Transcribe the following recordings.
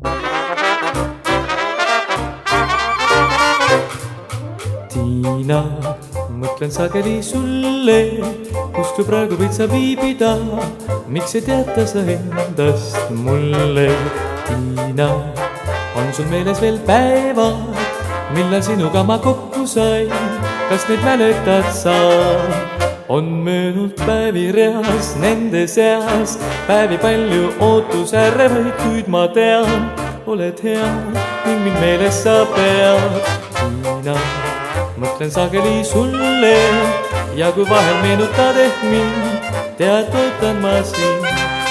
Tiina, mõtlen sageli sulle, kus tu praegu võid sa viibida, miks ei teata sa endast mulle? Tiina, on sul meeles veel päevad, millal sinuga ma kokku sain, kas neid mäletad sa? On möönud päevi reas, nende seas päevi palju ootusärevaid, kuid ma tean, oled hea ning mind meeles sa pead. Tiina, mõtlen sageli sulle ja kui vahel meenutad ehk mind, tead, ootan ma sind.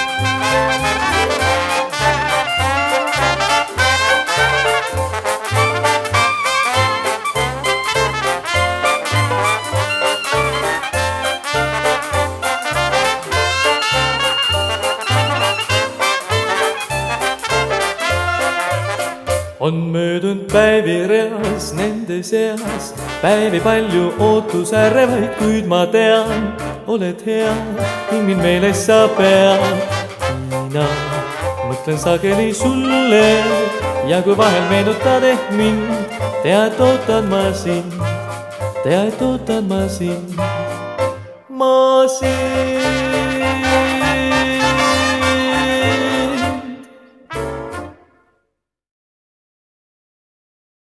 On möödunud päevi reas, nende seas päevi palju ootusärevaid, kuid ma tean, oled hea ning mind meeles sa pead. Tiina, mõtlen sageli sulle ja kui vahel meenutad ehk mind, tead, ootan ma sind, tead, ootan ma sind, ma sind.